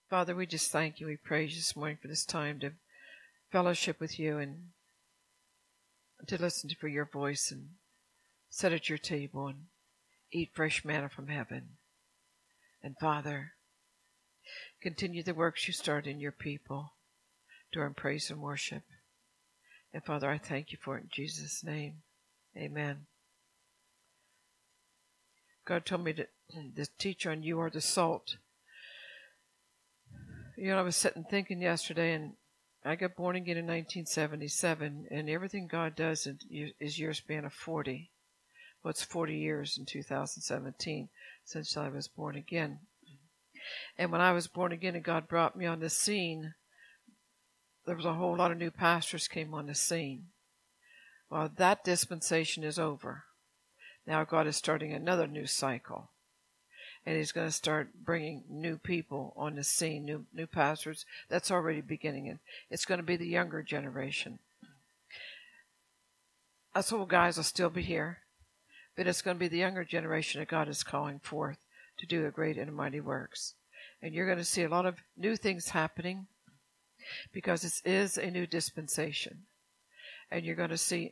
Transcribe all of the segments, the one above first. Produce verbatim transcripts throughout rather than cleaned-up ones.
Father, we just thank you. We praise you this morning for this time to fellowship with you and to listen for your voice and sit at your table and eat fresh manna from heaven. And Father, continue the works you start in your people during praise and worship. And Father, I thank you for it in Jesus' name. Amen. God told me to, to teach on You Are the Salt. You know, I was sitting thinking yesterday, and I got born again in nineteen seventy-seven, and everything God does is year span of forty. Well, it's forty years in two thousand seventeen since I was born again. And when I was born again and God brought me on the scene, there was a whole lot of new pastors came on the scene. Well, that dispensation is over. Now God is starting another new cycle. And He's going to start bringing new people on the scene, new new pastors. That's already beginning. And it's going to be the younger generation. Us old guys will still be here. But it's going to be the younger generation that God is calling forth to do a great and mighty works. And you're going to see a lot of new things happening because this is a new dispensation. And you're going to see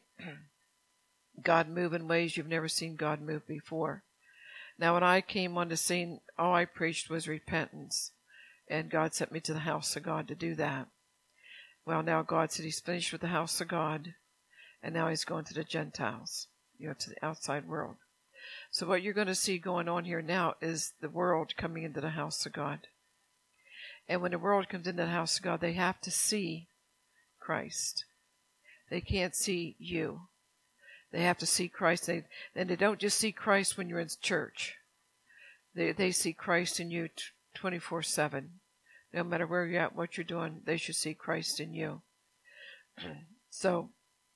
God move in ways you've never seen God move before. Now, when I came on the scene, all I preached was repentance. And God sent me to the house of God to do that. Well, now God said He's finished with the house of God. And now He's going to the Gentiles, you know, to the outside world. So what you're going to see going on here now is the world coming into the house of God. And when the world comes into the house of God, they have to see Christ. They can't see you. They have to see Christ. They, and they don't just see Christ when you're in church. They they see Christ in you twenty-four seven. No matter where you're at, what you're doing, they should see Christ in you. So,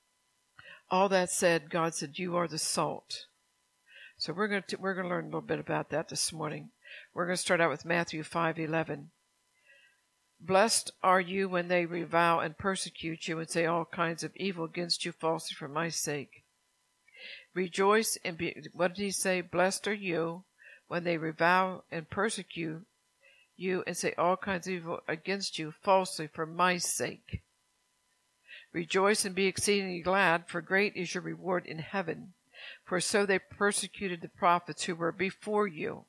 all that said, God said, you are the salt. So we're going to we're going to learn a little bit about that this morning. We're going to start out with Matthew five eleven. Blessed are you when they revile and persecute you and say all kinds of evil against you falsely for my sake. Rejoice and be, what did He say? Blessed are you when they revile and persecute you and say all kinds of evil against you falsely for my sake. Rejoice and be exceedingly glad, for great is your reward in heaven. For so they persecuted the prophets who were before you.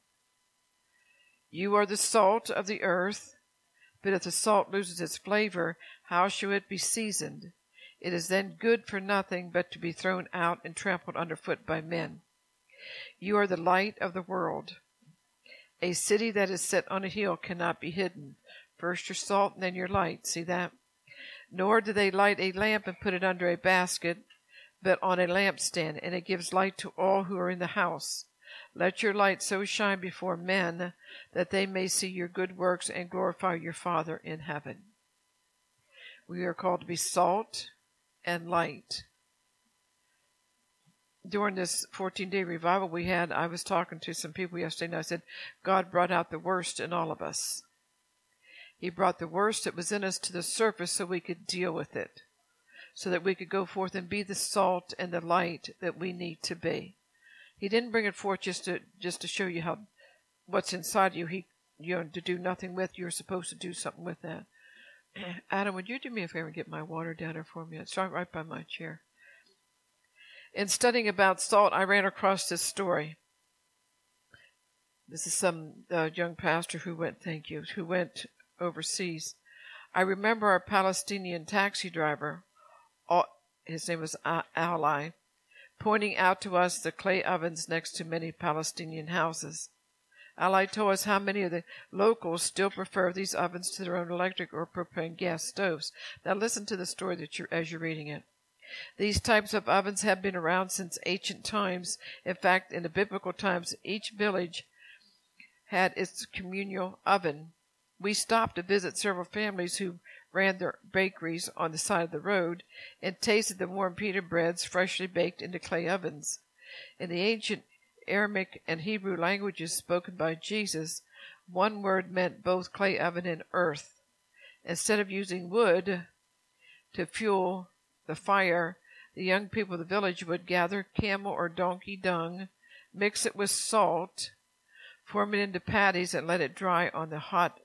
You are the salt of the earth, but if the salt loses its flavor, how shall it be seasoned? It is then good for nothing but to be thrown out and trampled underfoot by men. You are the light of the world. A city that is set on a hill cannot be hidden. First your salt and then your light. See that? Nor do they light a lamp and put it under a basket, but on a lampstand, and it gives light to all who are in the house. Let your light so shine before men that they may see your good works and glorify your Father in heaven. We are called to be salt and light. During this fourteen-day revival we had, I was talking to some people yesterday, and I said, God brought out the worst in all of us. He brought the worst that was in us to the surface so we could deal with it, so that we could go forth and be the salt and the light that we need to be. He didn't bring it forth just to just to show you how what's inside you. He, you know, to do nothing with. You're supposed to do something with that. Adam, would you do me a favor and get my water down there for me? It's right, right by my chair. In studying about salt, I ran across this story. This is some uh, young pastor who went, thank you, who went overseas. I remember our Palestinian taxi driver, his name was Ali, pointing out to us the clay ovens next to many Palestinian houses. Ali told us how many of the locals still prefer these ovens to their own electric or propane gas stoves. Now listen to the story that you're, as you're reading it. These types of ovens have been around since ancient times. In fact, in the biblical times, each village had its communal oven. We stopped to visit several families who ran their bakeries on the side of the road and tasted the warm pita breads freshly baked into clay ovens. In the ancient Aramaic and Hebrew languages spoken by Jesus, one word meant both clay oven and earth. Instead of using wood to fuel the fire, the young people of the village would gather camel or donkey dung, mix it with salt, form it into patties, and let it dry on the hot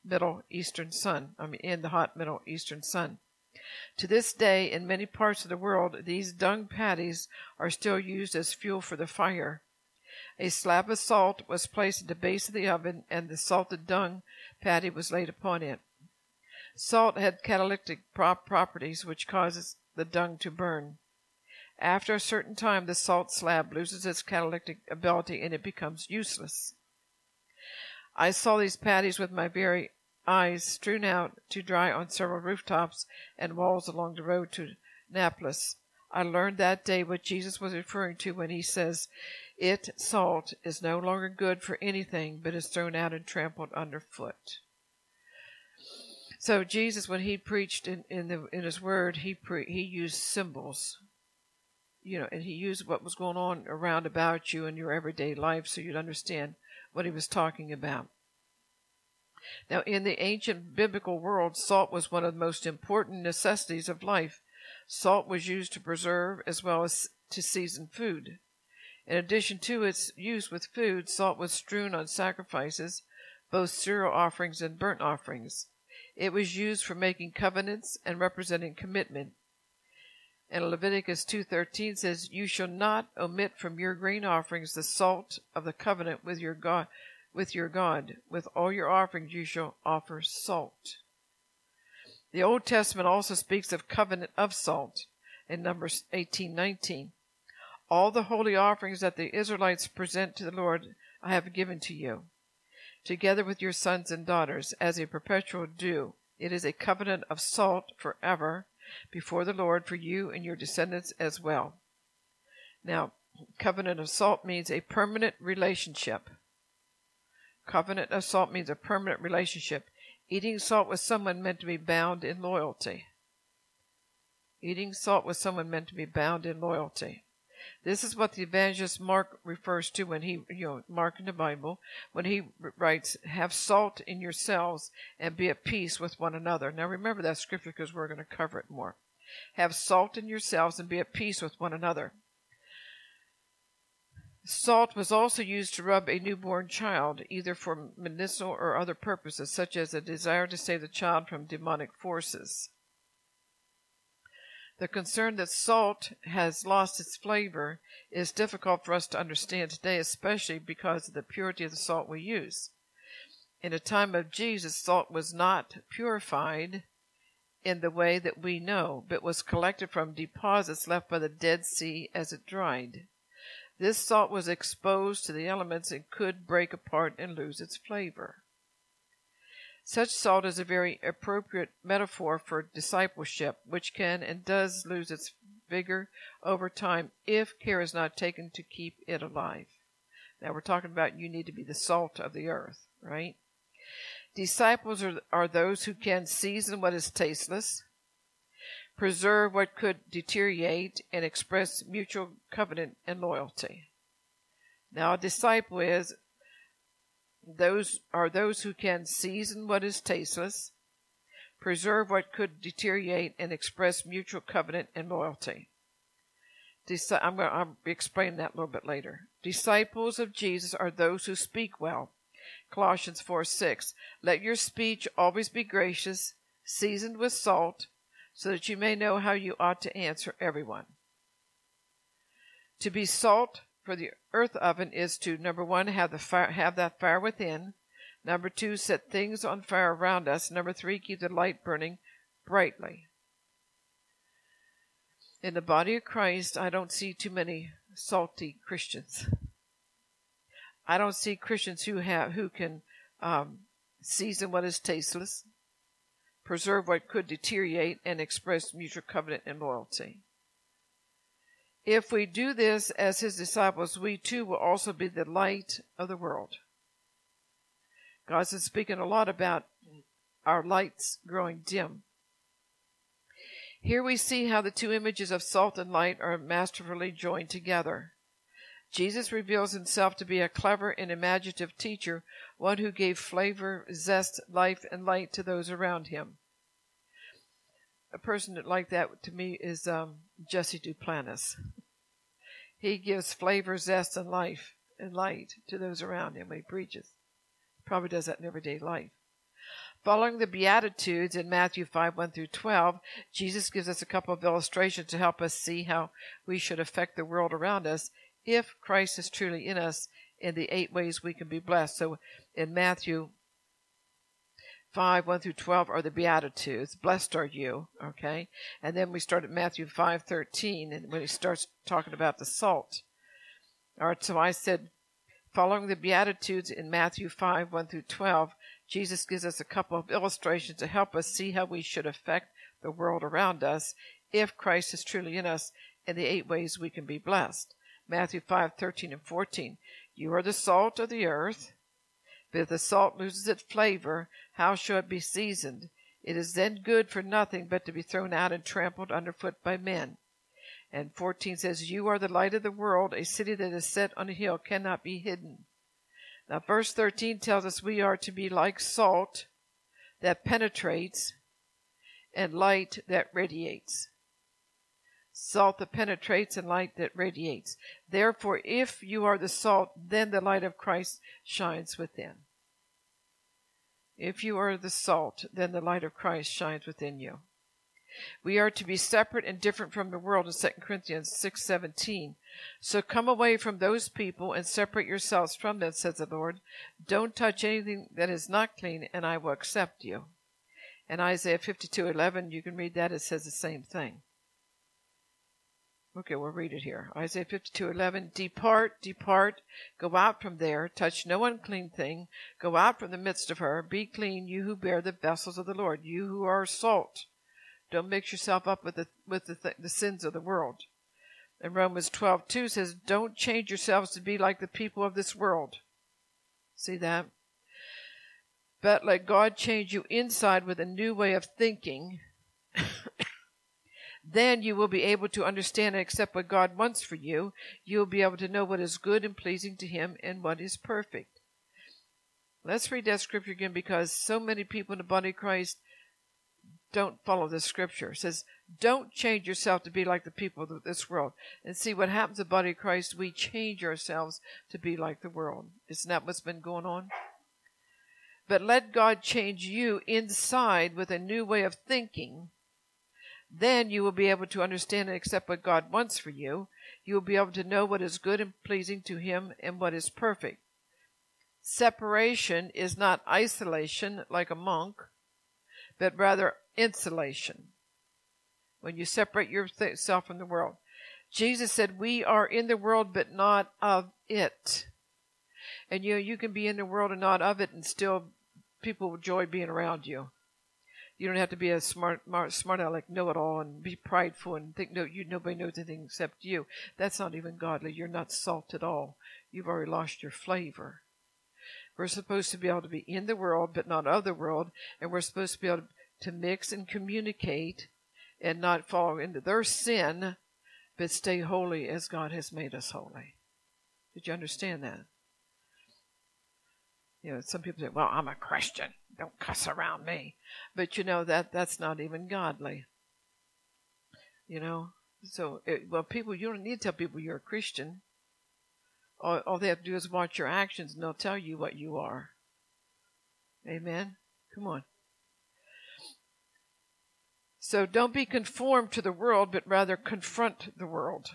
Middle Eastern sun. I mean, in the hot Middle Eastern sun. To this day, in many parts of the world, these dung patties are still used as fuel for the fire. A slab of salt was placed at the base of the oven, and the salted dung patty was laid upon it. Salt had catalytic prop properties which causes the dung to burn. After a certain time, the salt slab loses its catalytic ability and it becomes useless. I saw these patties with my very eyes strewn out to dry on several rooftops and walls along the road to Naples. I learned that day what Jesus was referring to when he says, "It, salt, is no longer good for anything, but is thrown out and trampled underfoot." So Jesus, when he preached in, in, the, in his word, he pre, he used symbols, you know, and he used what was going on around about you in your everyday life so you'd understand what he was talking about. Now, in the ancient biblical world, salt was one of the most important necessities of life. Salt was used to preserve as well as to season food. In addition to its use with food, salt was strewn on sacrifices, both cereal offerings and burnt offerings. It was used for making covenants and representing commitment. And Leviticus two thirteen says, "You shall not omit from your grain offerings the salt of the covenant with your God. With your God, with all your offerings you shall offer salt." The Old Testament also speaks of covenant of salt in Numbers eighteen nineteen. "All the holy offerings that the Israelites present to the Lord I have given to you, together with your sons and daughters, as a perpetual due. It is a covenant of salt forever before the Lord for you and your descendants as well." Now, covenant of salt means a permanent relationship. Covenant of salt means a permanent relationship. Eating salt with someone meant to be bound in loyalty. Eating salt with someone meant to be bound in loyalty. This is what the evangelist Mark refers to when he, you know, Mark in the Bible, when he writes, "Have salt in yourselves and be at peace with one another." Now remember that scripture because we're going to cover it more. Have salt in yourselves and be at peace with one another. Salt was also used to rub a newborn child, either for medicinal or other purposes, such as a desire to save the child from demonic forces. The concern that salt has lost its flavor is difficult for us to understand today, especially because of the purity of the salt we use. In the time of Jesus, salt was not purified in the way that we know, but was collected from deposits left by the Dead Sea as it dried. This salt was exposed to the elements and could break apart and lose its flavor. Such salt is a very appropriate metaphor for discipleship, which can and does lose its vigor over time if care is not taken to keep it alive. Now we're talking about you need to be the salt of the earth, right? Disciples are, are those who can season what is tasteless, preserve what could deteriorate, and express mutual covenant and loyalty. Now a disciple is those are those who can season what is tasteless, preserve what could deteriorate, and express mutual covenant and loyalty. Disi- I'm going to explain that a little bit later. Disciples of Jesus are those who speak well. Colossians four six. "Let your speech always be gracious, seasoned with salt, so that you may know how you ought to answer everyone." To be salt for the earth oven is to, number one, have the fire, have that fire within. Number two, set things on fire around us. Number three, keep the light burning brightly. In the body of Christ, I don't see too many salty Christians. I don't see Christians who have who can um, season what is tasteless, preserve what could deteriorate, and express mutual covenant and loyalty. If we do this as his disciples, we too will also be the light of the world. God's been speaking a lot about our lights growing dim. Here we see how the two images of salt and light are masterfully joined together. Jesus reveals himself to be a clever and imaginative teacher, one who gave flavor, zest, life, and light to those around him. A person like that to me is um, Jesse Duplantis. He gives flavor, zest, and life and light to those around him when he preaches. Probably does that in everyday life. Following the Beatitudes in Matthew five, one through twelve, Jesus gives us a couple of illustrations to help us see how we should affect the world around us if Christ is truly in us in the eight ways we can be blessed. So in Matthew five, one through twelve are the Beatitudes. Blessed are you, okay? And then we start at Matthew five, thirteen, and when he starts talking about the salt. All right, so I said, following the Beatitudes in Matthew five, one through twelve, Jesus gives us a couple of illustrations to help us see how we should affect the world around us if Christ is truly in us in the eight ways we can be blessed. Matthew five, thirteen and fourteen. You are the salt of the earth, but if the salt loses its flavor, how shall it be seasoned? It is then good for nothing but to be thrown out and trampled underfoot by men. And fourteen says, you are the light of the world. A city that is set on a hill cannot be hidden. Now, verse thirteen tells us we are to be like salt that penetrates and light that radiates. Salt that penetrates and light that radiates. Therefore, if you are the salt, then the light of Christ shines within. If you are the salt, then the light of Christ shines within you. We are to be separate and different from the world in Second Corinthians six seventeen. So come away from those people and separate yourselves from them, says the Lord. Don't touch anything that is not clean, and I will accept you. And Isaiah fifty-two eleven, you can read that. It says the same thing. Okay, we'll read it here. Isaiah fifty-two eleven, depart, depart, go out from there, touch no unclean thing, go out from the midst of her, be clean, you who bear the vessels of the Lord, you who are salt. Don't mix yourself up with the with the, th- the sins of the world. And Romans twelve two says, don't change yourselves to be like the people of this world. See that? But let God change you inside with a new way of thinking. Then you will be able to understand and accept what God wants for you. You will be able to know what is good and pleasing to Him and what is perfect. Let's read that scripture again, because so many people in the body of Christ don't follow this scripture. It says, don't change yourself to be like the people of this world. And see what happens in the body of Christ, we change ourselves to be like the world. Isn't that what's been going on? But let God change you inside with a new way of thinking. Then you will be able to understand and accept what God wants for you. You will be able to know what is good and pleasing to Him and what is perfect. Separation is not isolation like a monk, but rather insulation. When you separate yourself from the world. Jesus said, we are in the world, but not of it. And you know, you can be in the world and not of it, and still people will enjoy being around you. You don't have to be a smart, smart aleck, know-it-all, and be prideful and think no, you nobody knows anything except you. That's not even godly. You're not salt at all. You've already lost your flavor. We're supposed to be able to be in the world, but not of the world, and we're supposed to be able to mix and communicate and not fall into their sin, but stay holy as God has made us holy. Did you understand that? You know, some people say, well, I'm a Christian. Don't cuss around me. But, you know, that that's not even godly. You know? So, it, well, people, you don't need to tell people you're a Christian. All, all they have to do is watch your actions, and they'll tell you what you are. Amen? Come on. So don't be conformed to the world, but rather confront the world.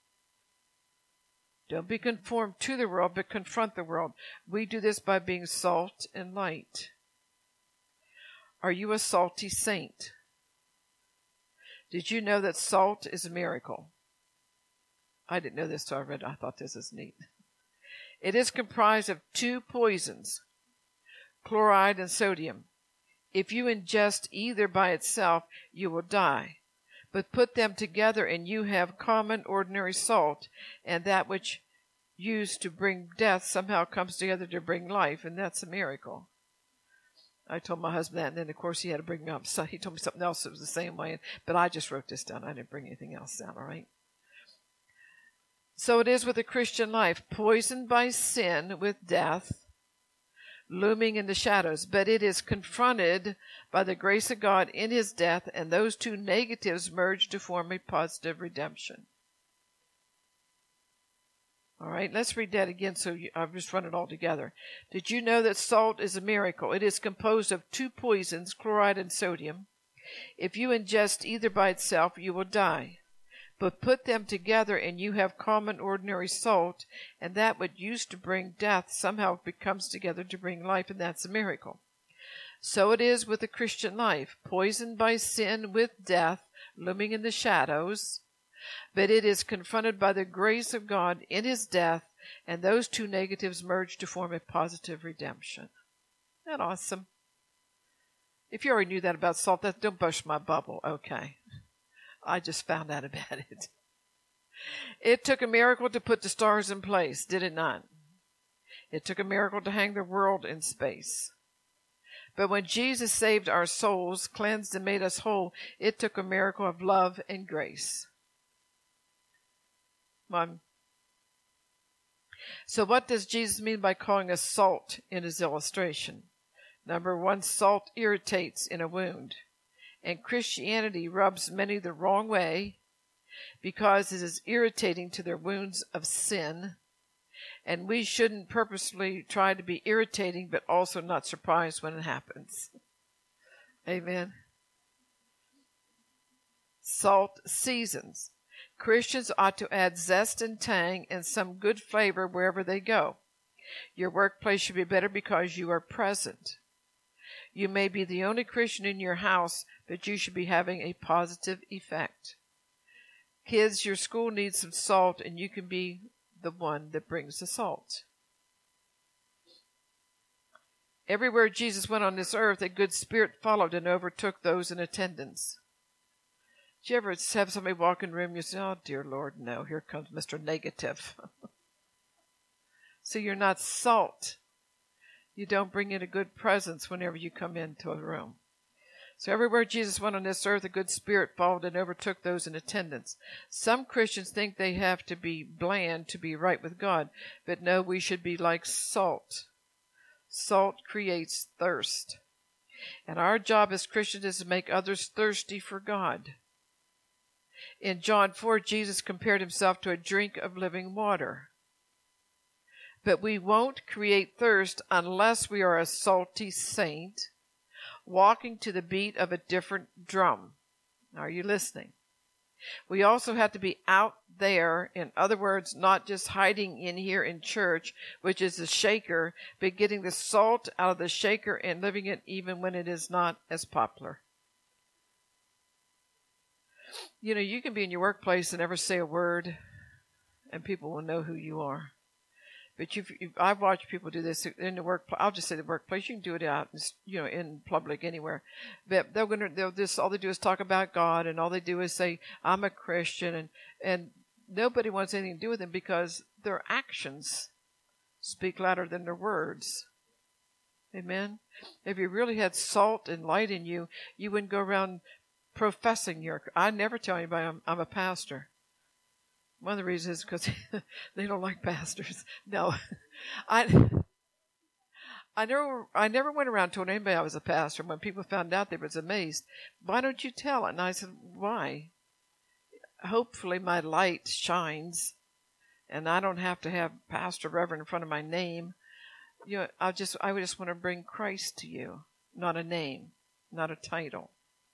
Don't be conformed to the world, but confront the world. We do this by being salt and light. Are you a salty saint? Did you know that salt is a miracle? I didn't know this, so I read it. I thought this is neat. It is comprised of two poisons, chloride and sodium. If you ingest either by itself, you will die. But put them together and you have common, ordinary salt, and that which used to bring death somehow comes together to bring life, and that's a miracle. I told my husband that, and then, of course, he had to bring me up. So he told me something else that was the same way, but I just wrote this down. I didn't bring anything else down, all right? So it is with the Christian life, poisoned by sin with death, looming in the shadows, but it is confronted by the grace of God in His death, and those two negatives merge to form a positive redemption. All right, let's read that again so you, I've just run it all together. Did you know that salt is a miracle? It is composed of two poisons, chloride and sodium. If you ingest either by itself, you will die. But put them together and you have common ordinary salt, and that what used to bring death somehow becomes together to bring life, and that's a miracle. So it is with the Christian life, poisoned by sin with death, looming in the shadows, but it is confronted by the grace of God in his death, and those two negatives merge to form a positive redemption. Isn't that awesome? If you already knew that about salt, that don't burst my bubble. Okay. I just found out about it. It took a miracle to put the stars in place, did it not? It took a miracle to hang the world in space. But when Jesus saved our souls, cleansed and made us whole, it took a miracle of love and grace. One. So what does Jesus mean by calling us salt in his illustration? Number one, salt irritates in a wound. And Christianity rubs many the wrong way because it is irritating to their wounds of sin. And we shouldn't purposely try to be irritating, but also not surprised when it happens. Amen. Salt seasons. Christians ought to add zest and tang and some good flavor wherever they go. Your workplace should be better because you are present. You may be the only Christian in your house, but you should be having a positive effect. Kids, your school needs some salt, and you can be the one that brings the salt. Everywhere Jesus went on this earth, a good spirit followed and overtook those in attendance. Did you ever have somebody walk in the room and you say, oh, dear Lord, no, here comes Mister Negative. So you're not salt. You don't bring in a good presence whenever you come into a room. So everywhere Jesus went on this earth, a good spirit followed and overtook those in attendance. Some Christians think they have to be bland to be right with God, but no, we should be like salt. Salt creates thirst. And our job as Christians is to make others thirsty for God. In John four, Jesus compared himself to a drink of living water. But we won't create thirst unless we are a salty saint walking to the beat of a different drum. Are you listening? We also have to be out there, in other words, not just hiding in here in church, which is a shaker, but getting the salt out of the shaker and living it even when it is not as popular. You know, you can be in your workplace and never say a word, and people will know who you are. But you've, you've, I've watched people do this in the workplace. I'll just say the workplace. You can do it out, you know, in public anywhere. But they're gonna, they'll just, all they do is talk about God, and all they do is say, "I'm a Christian," and and nobody wants anything to do with them because their actions speak louder than their words. Amen. If you really had salt and light in you, you wouldn't go around professing your. I never tell anybody I'm, I'm a pastor. One of the reasons is because they don't like pastors. No, I, I never, I never went around told anybody I was a pastor. When people found out, they was amazed. Why don't you tell it? And I said, why? Hopefully, my light shines, and I don't have to have Pastor Reverend in front of my name. You know, I just, I just want to bring Christ to you, not a name, not a title.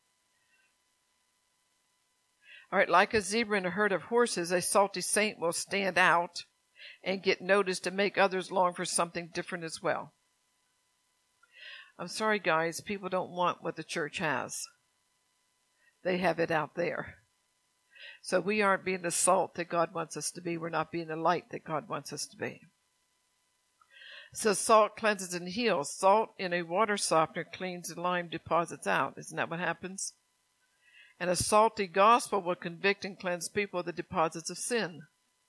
All right, like a zebra in a herd of horses, a salty saint will stand out and get noticed to make others long for something different as well. I'm sorry, guys, people don't want what the church has. They have it out there. So we aren't being the salt that God wants us to be. We're not being the light that God wants us to be. So salt cleanses and heals. Salt in a water softener cleans and lime deposits out. Isn't that what happens? And a salty gospel will convict and cleanse people of the deposits of sin.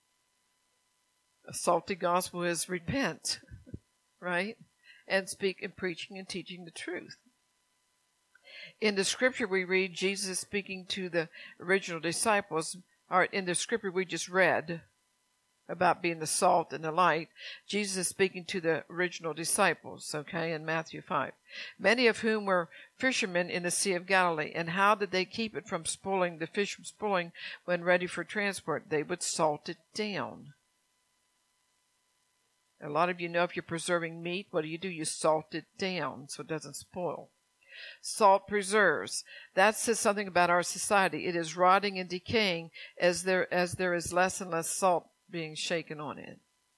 A salty gospel is repent, right? And speak and preaching and teaching the truth. In the scripture we read, Jesus is speaking to the original disciples. Or in the scripture we just read about being the salt and the light, Jesus is speaking to the original disciples, okay, in Matthew five. Many of whom were fishermen in the Sea of Galilee. And how did they keep it from spoiling, the fish from spoiling when ready for transport? They would salt it down. A lot of you know if you're preserving meat, what do you do? You salt it down so it doesn't spoil. Salt preserves. That says something about our society. It is rotting and decaying as there as there is less and less salt being shaken on it.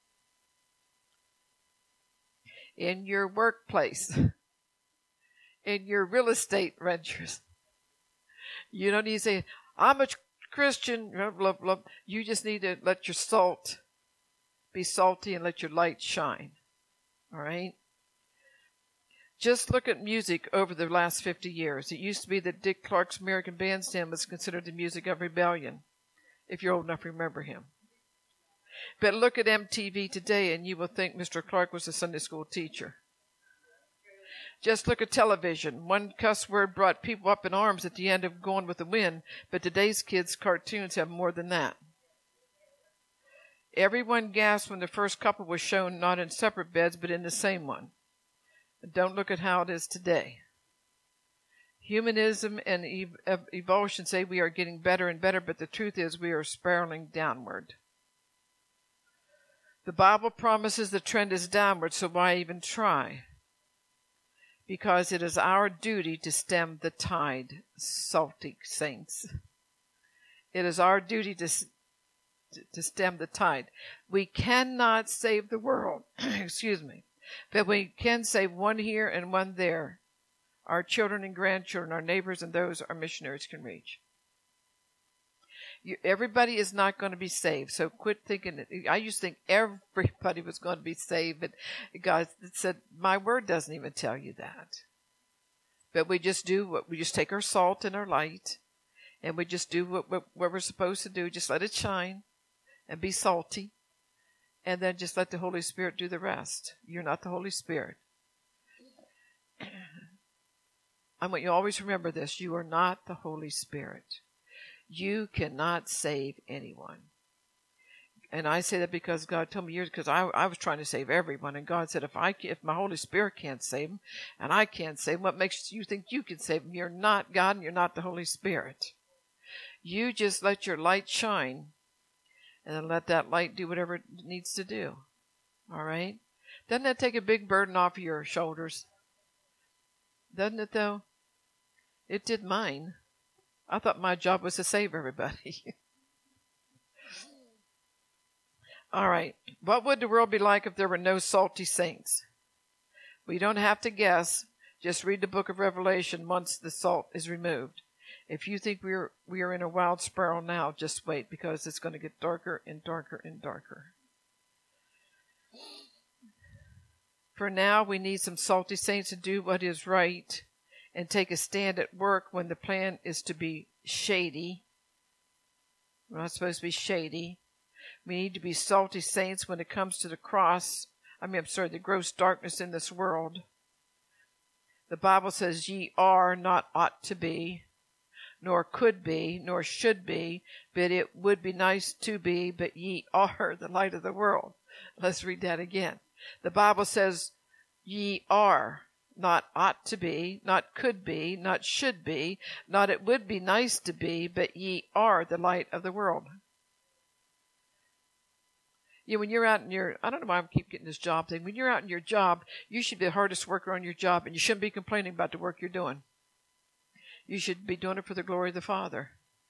In your workplace, in your real estate ventures, you don't need to say, I'm a Christian, blah, blah, blah. You just need to let your salt be salty and let your light shine. All right? Just look at music over the last fifty years. It used to be that Dick Clark's American Bandstand was considered the music of rebellion, if you're old enough to remember him. But look at M T V today, and you will think Mister Clark was a Sunday school teacher. Just look at television. One cuss word brought people up in arms at the end of Gone with the Wind, but today's kids' cartoons have more than that. Everyone gasped when the first couple was shown not in separate beds, but in the same one. Don't look at how it is today. Humanism and ev- evolution say we are getting better and better, but the truth is we are spiraling downward. The Bible promises the trend is downward, so why even try? Because it is our duty to stem the tide, salty saints. It is our duty to, to stem the tide. We cannot save the world, excuse me. But we can save one here and one there. Our children and grandchildren, our neighbors, and those our missionaries can reach. You, everybody is not going to be saved, so quit thinking. I used to think everybody was going to be saved, but God said, my word doesn't even tell you that. But we just do what, we just take our salt and our light, and we just do what, what, what we're supposed to do. Just let it shine and be salty. And then just let the Holy Spirit do the rest. You're not the Holy Spirit. I want you to always remember this. You are not the Holy Spirit. You cannot save anyone. And I say that because God told me years, because I, I was trying to save everyone. And God said, if I if my Holy Spirit can't save them, and I can't save them, what makes you think you can save them? You're not God, and you're not the Holy Spirit. You just let your light shine. And then let that light do whatever it needs to do. All right? Doesn't that take a big burden off of your shoulders? Doesn't it, though? It did mine. I thought my job was to save everybody. All right. What would the world be like if there were no salty saints? We don't have to guess. Just read the book of Revelation once the salt is removed. If you think we are we are in a wild spiral now, just wait, because it's going to get darker and darker and darker. For now, we need some salty saints to do what is right and take a stand at work when the plan is to be shady. We're not supposed to be shady. We need to be salty saints when it comes to the cross. I mean, I'm sorry, the gross darkness in this world. The Bible says, ye are, not ought to be, nor could be, nor should be, but it would be nice to be, but ye are the light of the world. Let's read that again. The Bible says, ye are, not ought to be, not could be, not should be, not it would be nice to be, but ye are the light of the world. You know, when you're out in your, I don't know why I keep getting this job thing. When you're out in your job, you should be the hardest worker on your job, and you shouldn't be complaining about the work you're doing. You should be doing it for the glory of the Father.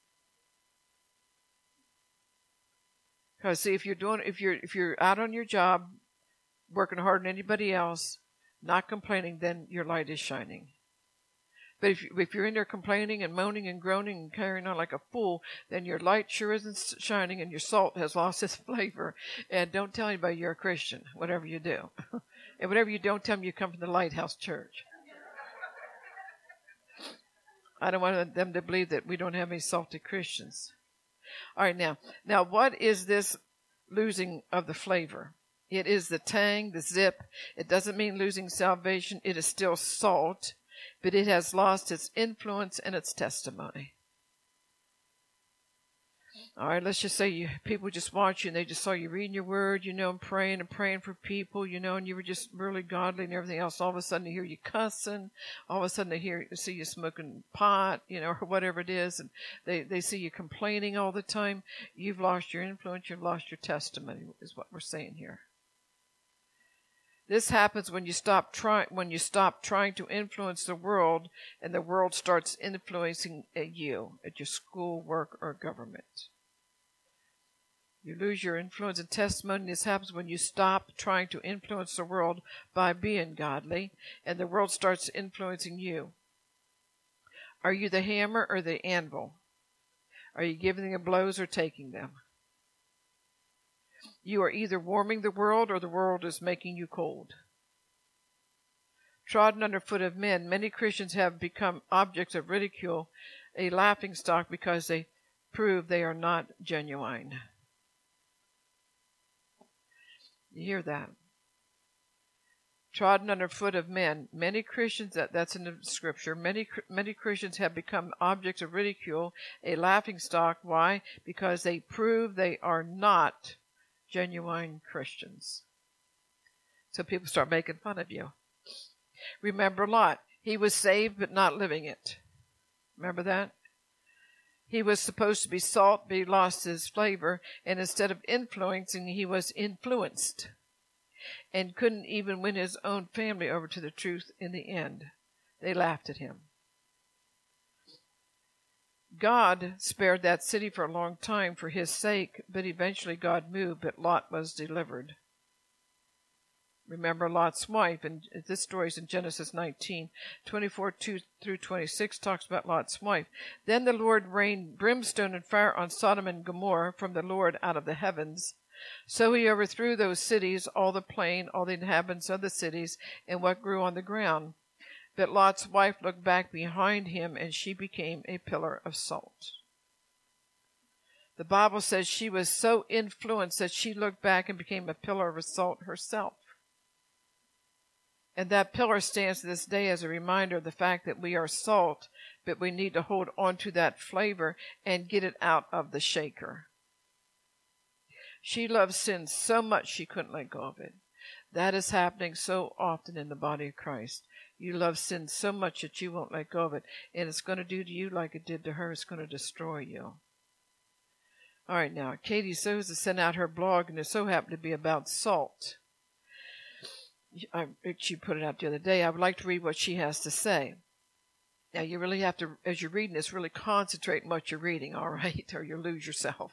Because see, if you're doing, if you're if you're out on your job, working harder than anybody else, not complaining, then your light is shining. But if, you, if you're in there complaining and moaning and groaning and carrying on like a fool, then your light sure isn't shining and your salt has lost its flavor. And don't tell anybody you're a Christian, whatever you do. And whatever you don't, tell them you come from the Lighthouse Church. I don't want them to believe that we don't have any salty Christians. All right, now, now what is this losing of the flavor? It is the tang, the zip. It doesn't mean losing salvation. It is still salt, but it has lost its influence and its testimony. All right, let's just say you people just watch you and they just saw you reading your word, you know, and praying and praying for people, you know, and you were just really godly and everything else. All of a sudden they hear you cussing. All of a sudden they hear see you smoking pot, you know, or whatever it is, and they, they see you complaining all the time. You've lost your influence. You've lost your testimony is what we're saying here. This happens when you stop trying when you stop trying to influence the world and the world starts influencing you at your school, work, or government. You lose your influence and testimony. This happens when you stop trying to influence the world by being godly and the world starts influencing you. Are you the hammer or the anvil? Are you giving them blows or taking them? You are either warming the world or the world is making you cold. Trodden underfoot of men, many Christians have become objects of ridicule, a laughingstock because they prove they are not genuine. You hear that? Trodden underfoot of men. Many Christians, that, that's in the scripture, many many Christians have become objects of ridicule, a laughingstock. Why? Because they prove they are not genuine Christians. So people start making fun of you. Remember Lot. He was saved but not living it. Remember that? He was supposed to be salt, but he lost his flavor, and instead of influencing, he was influenced, and couldn't even win his own family over to the truth in the end. They laughed at him. God spared that city for a long time for his sake, but eventually God moved, but Lot was delivered. Remember Lot's wife, and this story is in Genesis nineteen, twenty-four, two through twenty-six, talks about Lot's wife. Then the Lord rained brimstone and fire on Sodom and Gomorrah from the Lord out of the heavens. So he overthrew those cities, all the plain, all the inhabitants of the cities, and what grew on the ground. But Lot's wife looked back behind him, and she became a pillar of salt. The Bible says she was so influenced that she looked back and became a pillar of salt herself. And that pillar stands to this day as a reminder of the fact that we are salt, but we need to hold on to that flavor and get it out of the shaker. She loved sin so much she couldn't let go of it. That is happening so often in the body of Christ. You love sin so much that you won't let go of it, and it's going to do to you like it did to her. It's going to destroy you. All right, now, Katie Souza sent out her blog, and it so happened to be about salt. I, she put it out the other day. I would like to read what she has to say. Now, you really have to, as you're reading this, really concentrate on what you're reading, all right, or you'll lose yourself.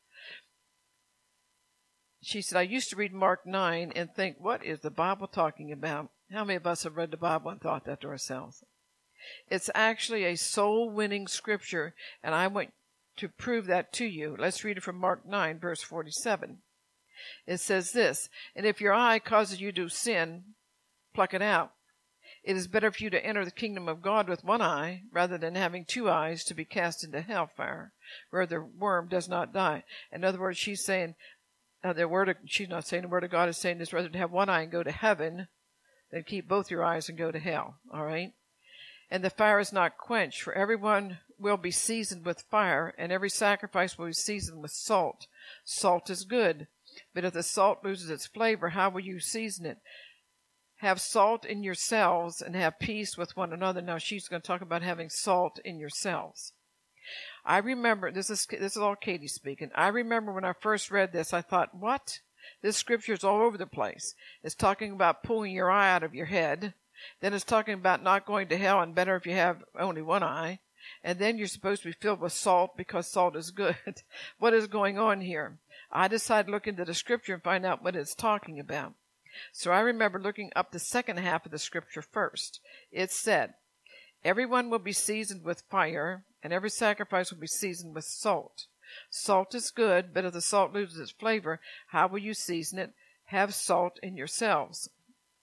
She said, I used to read Mark nine and think, what is the Bible talking about? How many of us have read the Bible and thought that to ourselves? It's actually a soul-winning scripture, and I want to prove that to you. Let's read it from Mark nine, verse forty-seven. It says this, and if your eye causes you to sin, pluck it out. It is better for you to enter the kingdom of God with one eye, rather than having two eyes to be cast into hellfire, where the worm does not die. In other words, she's saying, uh, the word of, she's not saying the word of God is saying this, rather than have one eye and go to heaven, than keep both your eyes and go to hell. All right? And the fire is not quenched, for everyone will be seasoned with fire, and every sacrifice will be seasoned with salt. Salt is good. But if the salt loses its flavor, how will you season it? Have salt in yourselves and have peace with one another. Now she's going to talk about having salt in yourselves. I remember, this is this is all Katie speaking. I remember when I first read this, I thought, what? This scripture is all over the place. It's talking about pulling your eye out of your head. Then it's talking about not going to hell and better if you have only one eye. And then you're supposed to be filled with salt because salt is good. What is going on here? I decided to look into the scripture and find out what it's talking about. So I remember looking up the second half of the scripture first. It said, everyone will be seasoned with fire, and every sacrifice will be seasoned with salt. Salt is good, but if the salt loses its flavor, how will you season it? Have salt in yourselves.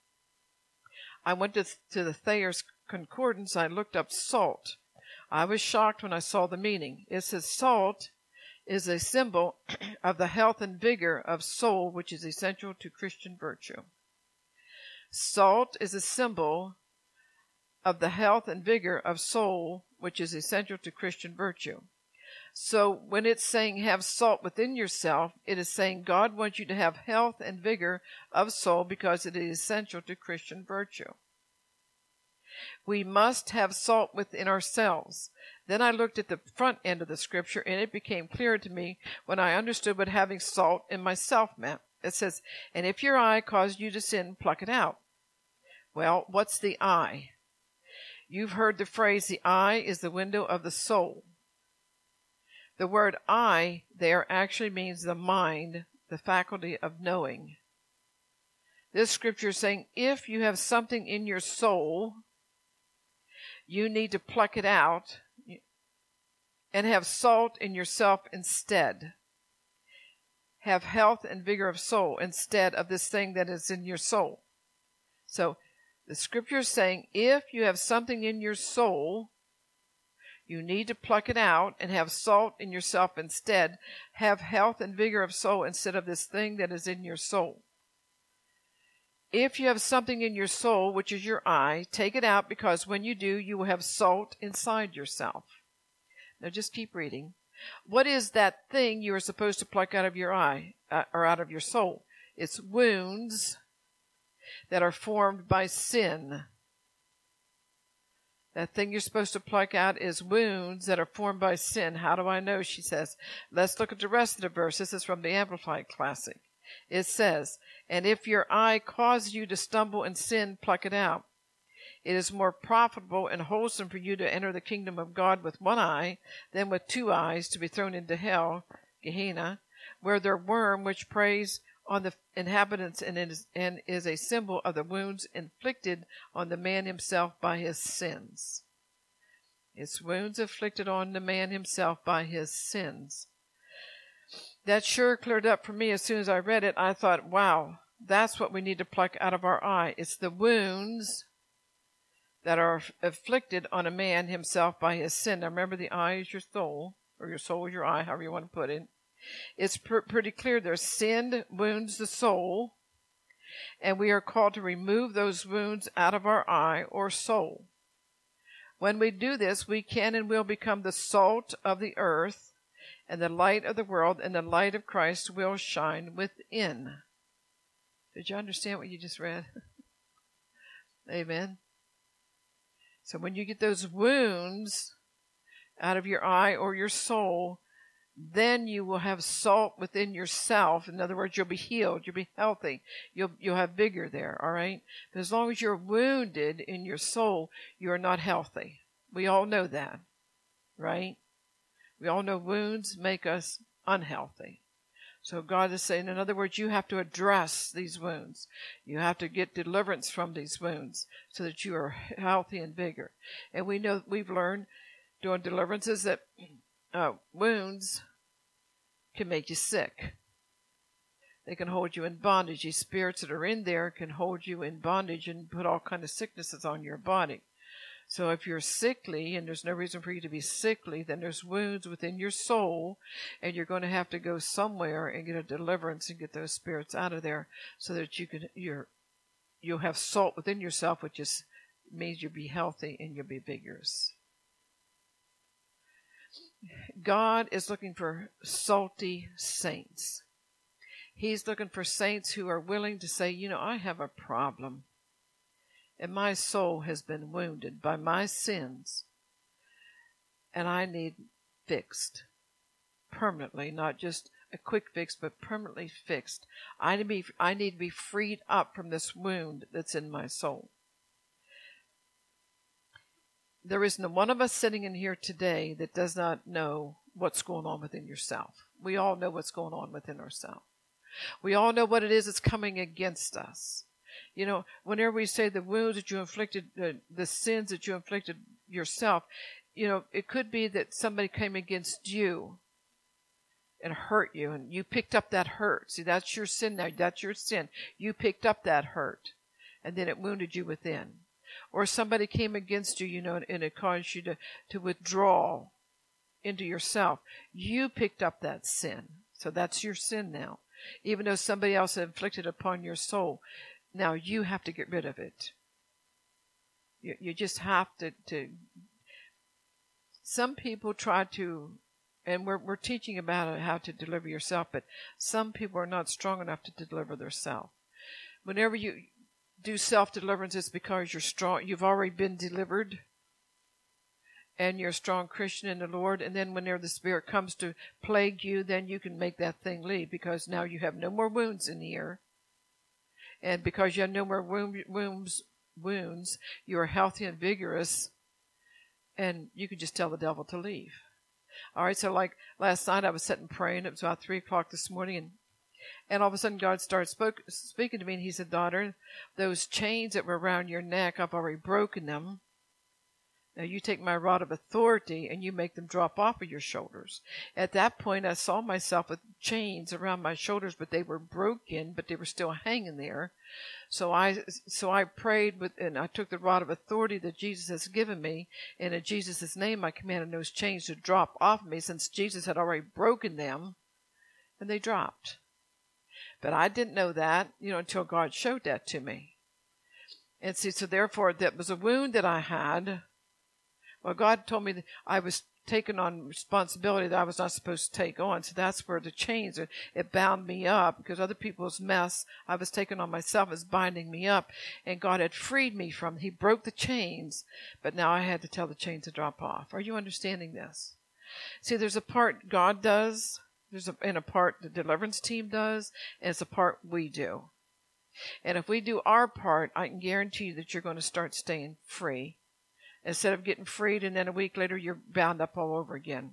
I went to, to the Thayer's Concordance. I looked up salt. I was shocked when I saw the meaning. It says salt is a symbol of the health and vigor of soul, which is essential to Christian virtue. Salt is a symbol of the health and vigor of soul, which is essential to Christian virtue. So when it's saying have salt within yourself, it is saying God wants you to have health and vigor of soul because it is essential to Christian virtue. We must have salt within ourselves. Then I looked at the front end of the scripture, and it became clear to me when I understood what having salt in myself meant. It says, and if your eye causes you to sin, pluck it out. Well, what's the eye? You've heard the phrase, the eye is the window of the soul. The word eye there actually means the mind, the faculty of knowing. This scripture is saying, if you have something in your soul, you need to pluck it out and have salt in yourself instead. Have health and vigor of soul instead of this thing that is in your soul. So the scripture is saying, if you have something in your soul, you need to pluck it out and have salt in yourself instead. Have health and vigor of soul instead of this thing that is in your soul. If you have something in your soul, which is your eye, take it out, because when you do, you will have salt inside yourself. Now just keep reading. What is that thing you are supposed to pluck out of your eye, uh, or out of your soul? It's wounds that are formed by sin. That thing you're supposed to pluck out is wounds that are formed by sin. How do I know? She says. Let's look at the rest of the verse. This is from the Amplified Classic. It says, and if your eye causes you to stumble in sin, pluck it out. It is more profitable and wholesome for you to enter the kingdom of God with one eye than with two eyes to be thrown into hell, Gehenna, where their worm which preys on the inhabitants and is, and is a symbol of the wounds inflicted on the man himself by his sins. It's wounds inflicted on the man himself by his sins. That sure cleared up for me as soon as I read it. I thought, wow, that's what we need to pluck out of our eye. It's the wounds that are afflicted on a man himself by his sin. Now remember, the eye is your soul, or your soul is your eye, however you want to put it. It's pr- pretty clear there. Sin wounds the soul, and we are called to remove those wounds out of our eye or soul. When we do this, we can and will become the salt of the earth and the light of the world, and the light of Christ will shine within. Did you understand what you just read? Amen. So when you get those wounds out of your eye or your soul, then you will have salt within yourself. In other words, you'll be healed. You'll be healthy. You'll, you'll have vigor there, all right? But as long as you're wounded in your soul, you are not healthy. We all know that, right? We all know wounds make us unhealthy. So God is saying, in other words, you have to address these wounds. You have to get deliverance from these wounds so that you are healthy and vigor. And we know, we've learned doing deliverances that uh, wounds can make you sick. They can hold you in bondage. These spirits that are in there can hold you in bondage and put all kinds of sicknesses on your body. So if you're sickly, and there's no reason for you to be sickly, then there's wounds within your soul, and you're going to have to go somewhere and get a deliverance and get those spirits out of there so that you can, you're, you'll have salt within yourself, which is, means you'll be healthy and you'll be vigorous. God is looking for salty saints. He's looking for saints who are willing to say, you know, I have a problem. And my soul has been wounded by my sins, and I need fixed permanently, not just a quick fix, but permanently fixed. I need to be, I need to be freed up from this wound that's in my soul. There isn't one of us sitting in here today that does not know what's going on within yourself. We all know what's going on within ourselves. We all know what it is that's coming against us. You know, whenever we say the wounds that you inflicted, uh, the sins that you inflicted yourself, you know, it could be that somebody came against you and hurt you, and you picked up that hurt. See, that's your sin now. That's your sin. You picked up that hurt, and then it wounded you within. Or somebody came against you, you know, and it caused you to, to withdraw into yourself. You picked up that sin. So that's your sin now. Even though somebody else inflicted upon your soul, now you have to get rid of it. You, you just have to, to. Some people try to, and we're we're teaching about how to deliver yourself, but some people are not strong enough to deliver themselves. Whenever you do self-deliverance, it's because you're strong. You've already been delivered, and you're a strong Christian in the Lord, and then whenever the Spirit comes to plague you, then you can make that thing leave, because now you have no more wounds in the ear. And because you have no more wounds, wounds, you are healthy and vigorous, and you can just tell the devil to leave. All right, so like last night I was sitting praying. It was about three o'clock this morning, and, and all of a sudden God started spoke, speaking to me, and he said, daughter, those chains that were around your neck, I've already broken them. Now you take my rod of authority and you make them drop off of your shoulders. At that point, I saw myself with chains around my shoulders, but they were broken, but they were still hanging there. So I, so I prayed with, and I took the rod of authority that Jesus has given me, and in Jesus' name I commanded those chains to drop off of me, since Jesus had already broken them, and they dropped. But I didn't know that, you know, until God showed that to me. And see, so therefore, that was a wound that I had. Well, God told me that I was taking on responsibility that I was not supposed to take on. So that's where the chains, it, it bound me up, because other people's mess I was taking on myself is binding me up. And God had freed me from, he broke the chains, but now I had to tell the chains to drop off. Are you understanding this? See, there's a part God does, there's a, and a part the deliverance team does, and it's a part we do. And if we do our part, I can guarantee you that you're going to start staying free. Instead of getting freed and then a week later you're bound up all over again.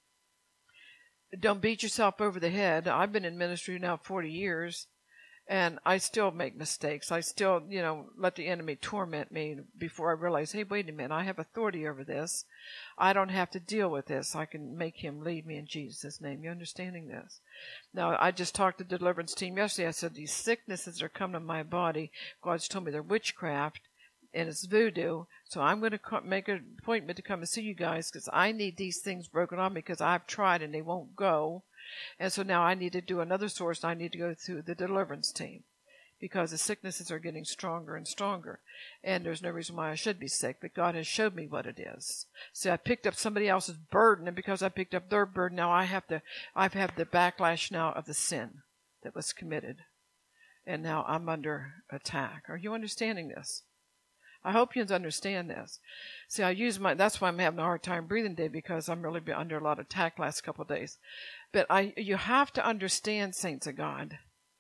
Don't beat yourself over the head. I've been in ministry now forty years, and I still make mistakes. I still, you know, let the enemy torment me before I realize, hey, wait a minute, I have authority over this. I don't have to deal with this. I can make him leave me in Jesus' name. You understanding this? Now, I just talked to the deliverance team yesterday. I said, these sicknesses are coming to my body. God's told me they're witchcraft, and it's voodoo. So I'm going to make an appointment to come and see you guys, because I need these things broken on me, because I've tried and they won't go. And so now I need to do another source. I need to go through the deliverance team, because the sicknesses are getting stronger and stronger. And there's no reason why I should be sick, but God has showed me what it is. See, I picked up somebody else's burden, and because I picked up their burden, now I have to, I've had the backlash now of the sin that was committed. And now I'm under attack. Are you understanding this? I hope you understand this. See, I use my, that's why I'm having a hard time breathing today, because I'm really been under a lot of attack last couple of days. But I, you have to understand, saints of God,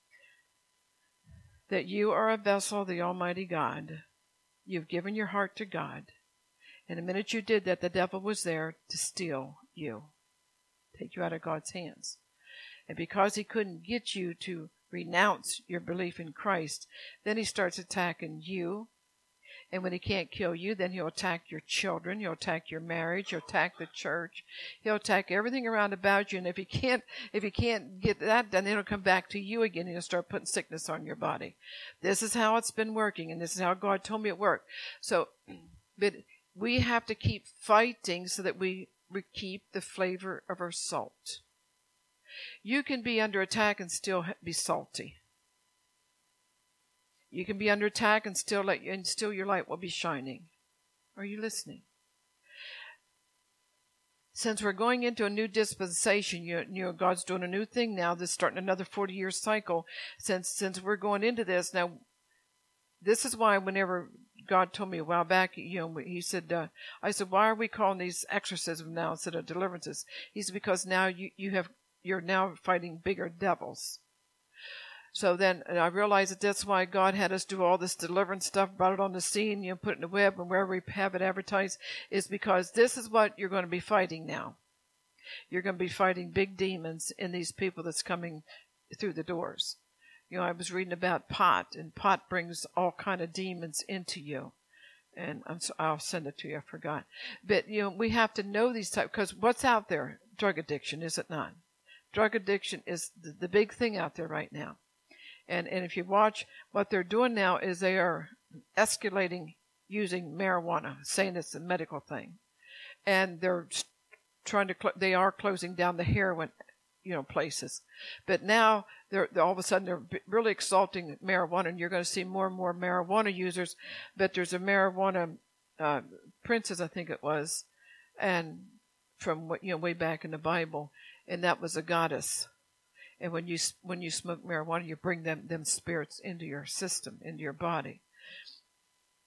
that you are a vessel of the Almighty God. You've given your heart to God. And the minute you did that, the devil was there to steal you, take you out of God's hands. And because he couldn't get you to renounce your belief in Christ, then he starts attacking you. And when he can't kill you, then he'll attack your children. He'll attack your marriage. He'll attack the church. He'll attack everything around about you. And if he can't, if he can't get that done, then he'll come back to you again, and he'll start putting sickness on your body. This is how it's been working, and this is how God told me it worked. So, but we have to keep fighting so that we, we keep the flavor of our salt. You can be under attack and still be salty. You can be under attack and still let you, and still your light will be shining. Are you listening? Since we're going into a new dispensation, you, you know, God's doing a new thing now. This is starting another forty-year cycle. Since since we're going into this now, this is why whenever God told me a while back, you know, he said, uh, I said, why are we calling these exorcisms now instead of deliverances? He said, because now you you have you're now fighting bigger devils. So then I realized that that's why God had us do all this deliverance stuff, brought it on the scene, you know, put it in the web and wherever we have it advertised, is because this is what you're going to be fighting now. You're going to be fighting big demons in these people that's coming through the doors. You know, I was reading about pot, and pot brings all kind of demons into you. And I'm so, I'll send it to you, I forgot. But, you know, we have to know these types, because what's out there? Drug addiction, is it not? Drug addiction is the, the big thing out there right now. And and if you watch, what they're doing now is they are escalating using marijuana, saying it's a medical thing. And they're trying to, cl- they are closing down the heroin, you know, places. But now they're, they're all of a sudden they're really exalting marijuana, and you're going to see more and more marijuana users. But there's a marijuana uh, princess, I think it was, and from what, you know, way back in the Bible, and that was a goddess. And when you when you smoke marijuana, you bring them them spirits into your system, into your body.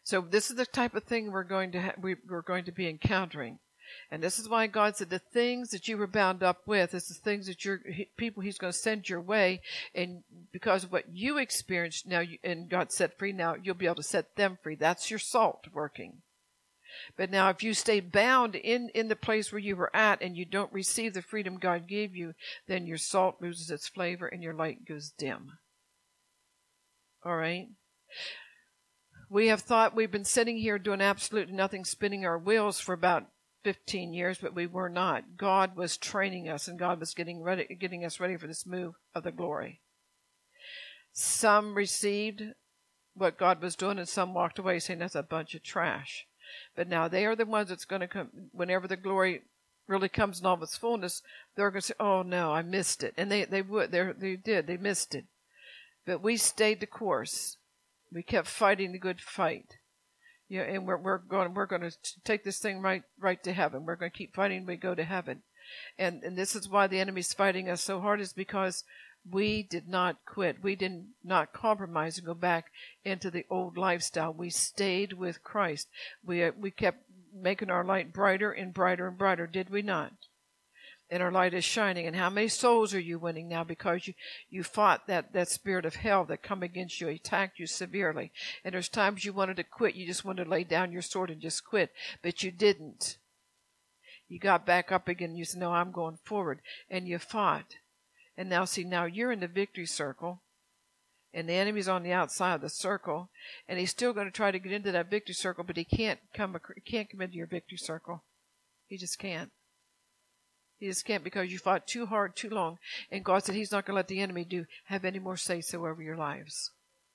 So this is the type of thing we're going to ha- we, we're going to be encountering. And this is why God said the things that you were bound up with is the things that you're, he, people he's going to send your way. And because of what you experienced now, you, and God set free, now you'll be able to set them free. That's your salt working. But now if you stay bound in, in the place where you were at and you don't receive the freedom God gave you, then your salt loses its flavor and your light goes dim. All right? We have thought we've been sitting here doing absolutely nothing, spinning our wheels for about fifteen years, but we were not. God was training us, and God was getting ready, getting us ready for this move of the glory. Some received what God was doing, and some walked away saying that's a bunch of trash. But now they are the ones that's going to come, whenever the glory really comes in all of its fullness, they're going to say, oh no, I missed it. And they, they would, they they did, they missed it. But we stayed the course. We kept fighting the good fight. Yeah, and we're we're going we're going to take this thing right right to heaven. We're going to keep fighting. We go to heaven, and and this is why the enemy's fighting us so hard, is because we did not quit. We did not compromise and go back into the old lifestyle. We stayed with Christ. We uh, we kept making our light brighter and brighter and brighter. Did we not? And our light is shining. And how many souls are you winning now because you, you fought that, that spirit of hell that come against you, attacked you severely. And there's times you wanted to quit. You just wanted to lay down your sword and just quit. But you didn't. You got back up again. You said, no, I'm going forward. And you fought. And now, see, now you're in the victory circle. And the enemy's on the outside of the circle. And he's still going to try to get into that victory circle, but he can't come, he can't come into your victory circle. He just can't. He just can't, because you fought too hard, too long. And God said he's not going to let the enemy do have any more say-so over your lives.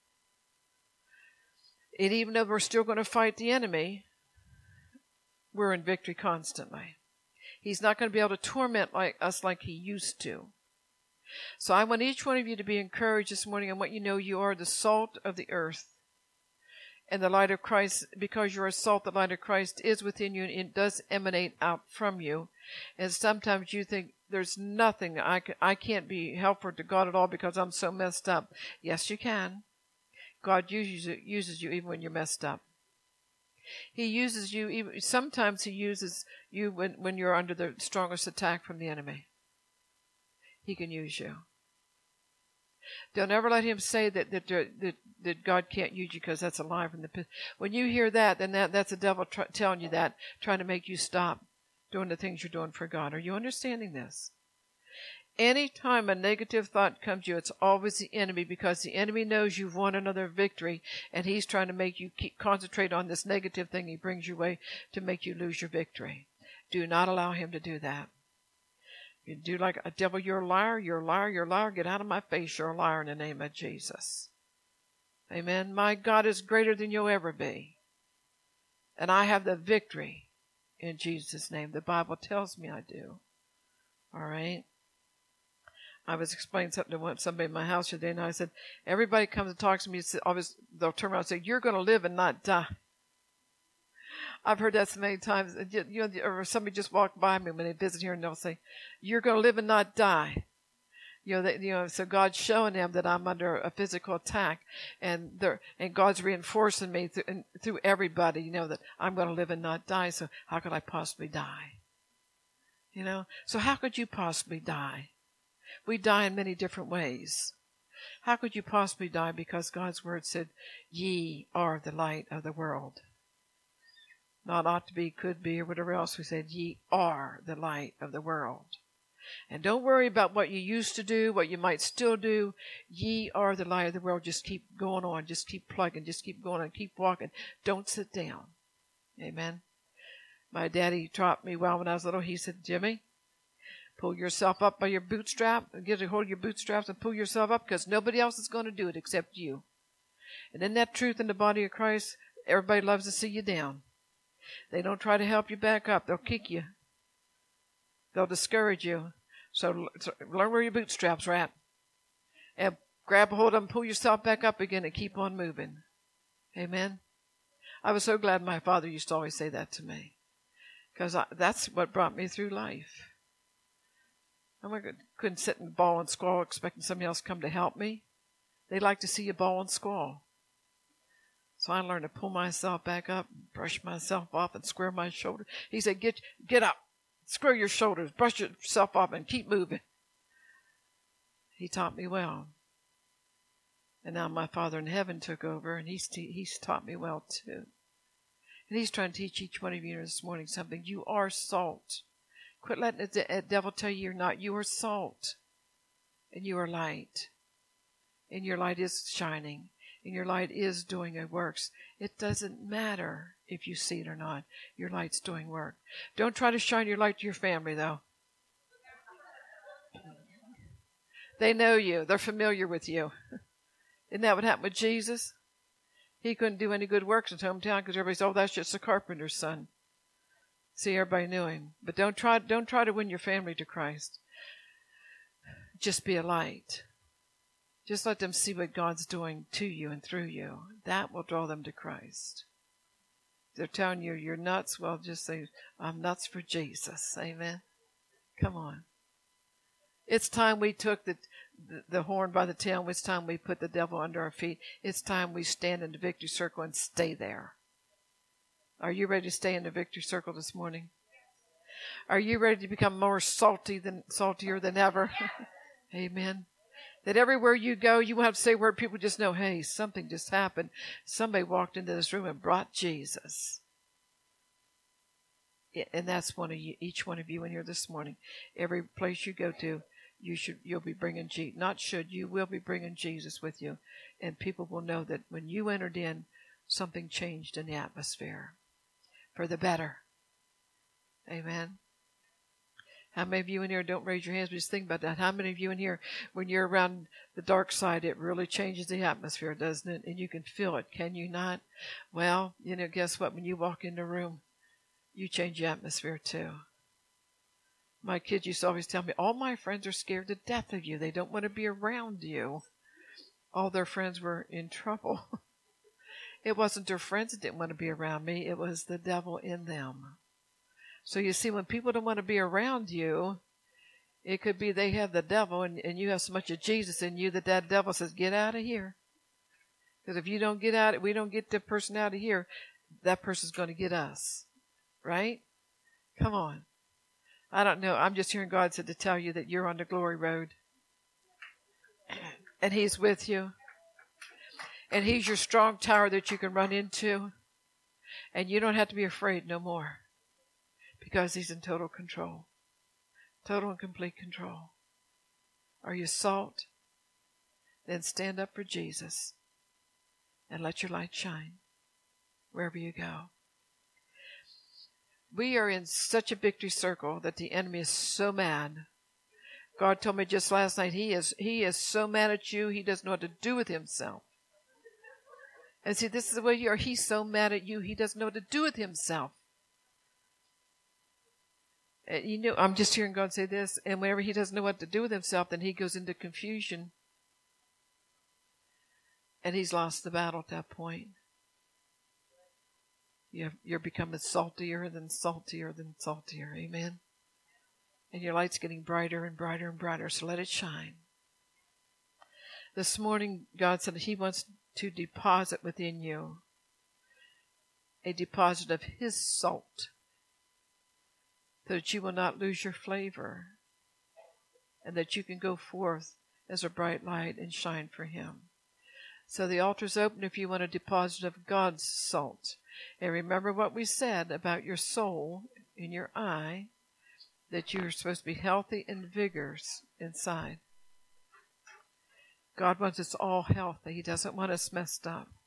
And even though we're still going to fight the enemy, we're in victory constantly. He's not going to be able to torment like us like he used to. So I want each one of you to be encouraged this morning. I want you to know you are the salt of the earth. And the light of Christ, because you're a salt, the light of Christ is within you, and it does emanate out from you. And sometimes you think, there's nothing, I, can, I can't be helpful to God at all because I'm so messed up. Yes, you can. God uses, uses you even when you're messed up. He uses you, even, sometimes he uses you when, when you're under the strongest attack from the enemy. He can use you. Don't ever let him say that that, that that God can't use you, because that's a lie from the pit. When you hear that, then that, that's the devil try, telling you that, trying to make you stop doing the things you're doing for God. Are you understanding this? Any time a negative thought comes to you, it's always the enemy, because the enemy knows you've won another victory, and he's trying to make you keep, concentrate on this negative thing he brings your way to make you lose your victory. Do not allow him to do that. You do like a devil, you're a liar, you're a liar, you're a liar, get out of my face, you're a liar in the name of Jesus. Amen. My God is greater than you'll ever be. And I have the victory in Jesus' name. The Bible tells me I do. All right. I was explaining something to somebody in my house today, and I said, everybody comes and talks to me, always, they'll turn around and say, you're going to live and not die. I've heard that so many times. You know, or somebody just walked by me when they visit here, and they'll say, you're going to live and not die. You know, they, you know, so God's showing them that I'm under a physical attack, and they're, and God's reinforcing me through, and through everybody, you know, that I'm going to live and not die. So how could I possibly die? You know, so how could you possibly die? We die in many different ways. How could you possibly die? Because God's word said, ye are the light of the world. Not ought to be, could be, or whatever else. We said, ye are the light of the world. And don't worry about what you used to do, what you might still do. Ye are the light of the world. Just keep going on. Just keep plugging. Just keep going on. Keep walking. Don't sit down. Amen. My daddy taught me well when I was little. He said, Jimmy, pull yourself up by your bootstrap. Get a hold of your bootstraps and pull yourself up, because nobody else is going to do it except you. And in that truth in the body of Christ, everybody loves to see you down. They don't try to help you back up. They'll kick you. They'll discourage you. So, so learn where your bootstraps are at. And grab a hold of them, pull yourself back up again, and keep on moving. Amen. I was so glad my father used to always say that to me, because that's what brought me through life. I couldn't sit and bawl and squall expecting somebody else to come to help me. They like to see you bawl and squall. So I learned to pull myself back up, brush myself off, and square my shoulders. He said, get, get up, square your shoulders, brush yourself off, and keep moving. He taught me well. And now my Father in heaven took over, and he's, t- he's taught me well too. And he's trying to teach each one of you this morning something. You are salt. Quit letting the de- devil tell you you're not. You are salt. And you are light. And your light is shining. And your light is doing a works. It doesn't matter if you see it or not. Your light's doing work. Don't try to shine your light to your family, though. They know you. They're familiar with you. Isn't that what happened with Jesus? He couldn't do any good works in his hometown because everybody said, oh, that's just a carpenter's son. See, everybody knew him. But don't try, don't try to win your family to Christ. Just be a light. Just let them see what God's doing to you and through you. That will draw them to Christ. If they're telling you you're nuts, well, just say, I'm nuts for Jesus. Amen. Come on. It's time we took the, the, the horn by the tail. It's time we put the devil under our feet. It's time we stand in the victory circle and stay there. Are you ready to stay in the victory circle this morning? Are you ready to become more salty than saltier than ever? Amen. That everywhere you go, you won't have to say a word. People just know, hey, something just happened. Somebody walked into this room and brought Jesus. And that's one of you, each one of you in here this morning. Every place you go to, you should, you'll be bringing Jesus. Not should, you will be bringing Jesus with you. And people will know that when you entered in, something changed in the atmosphere for the better. Amen. How many of you in here, don't raise your hands, but just think about that. How many of you in here, when you're around the dark side, it really changes the atmosphere, doesn't it? And you can feel it, can you not? Well, you know, guess what? When you walk in the room, you change the atmosphere too. My kids used to always tell me, all my friends are scared to death of you. They don't want to be around you. All their friends were in trouble. It wasn't their friends that didn't want to be around me. It was the devil in them. So you see, when people don't want to be around you, it could be they have the devil and, and you have so much of Jesus in you that that devil says, get out of here. Because if you don't get out, we don't get the person out of here, that person's going to get us. Right? Come on. I don't know. I'm just hearing God said to tell you that you're on the glory road. And he's with you. And he's your strong tower that you can run into. And you don't have to be afraid no more. Because he's in total control. Total and complete control. Are you salt? Then stand up for Jesus. And let your light shine wherever you go. We are in such a victory circle that the enemy is so mad. God told me just last night, he is, he is so mad at you, he doesn't know what to do with himself. And see, this is the way you are. He's so mad at you, he doesn't know what to do with himself. And you know, I'm just hearing God say this, and whenever he doesn't know what to do with himself, then he goes into confusion. And he's lost the battle at that point. You're becoming saltier than saltier than saltier. Amen. And your light's getting brighter and brighter and brighter, so let it shine. This morning, God said he wants to deposit within you a deposit of his salt so that you will not lose your flavor and that you can go forth as a bright light and shine for him. So the altar's open if you want a deposit of God's salt. And remember what we said about your soul in your eye, that you're supposed to be healthy and vigorous inside. God wants us all healthy. He doesn't want us messed up.